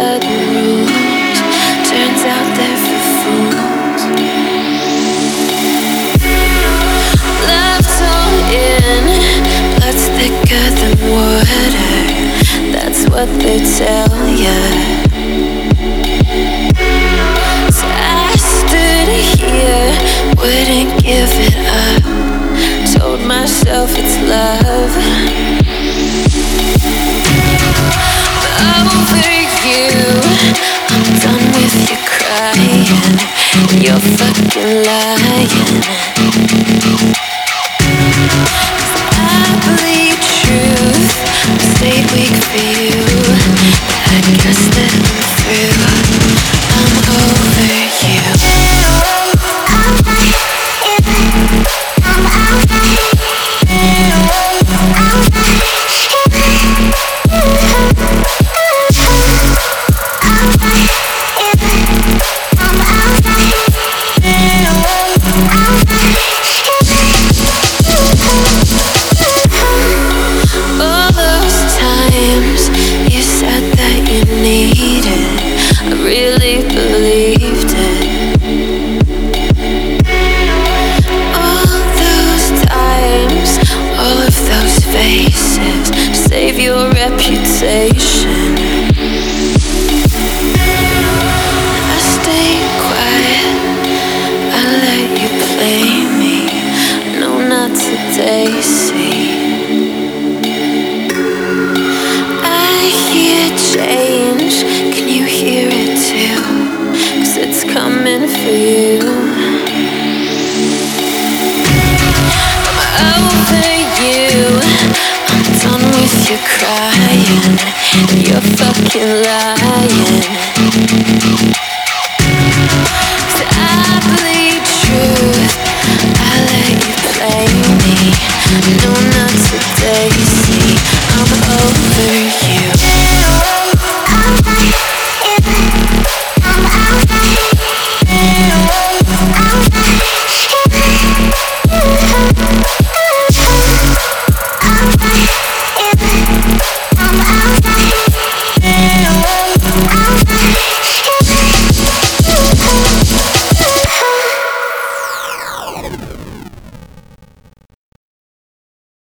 by the rules. Turns out they're for fools. Love's all in, blood's thicker than water. That's what they tell ya. So I stood here, wouldn't give it up. Told myself it's love. Over you, I'm done with your crying. You're fucking lying. I bleed truth, I stayed weak for you. I guess that I'm through. I'm over you. All those times you said that you needed, I really believed it. All those times, all of those faces, save your reputation. I stayed quiet, I let you play me. No, not today, see. I hear change, can you hear it too? 'Cause it's coming for you. I'm over you, I'm done with your crying. You're fucking lying.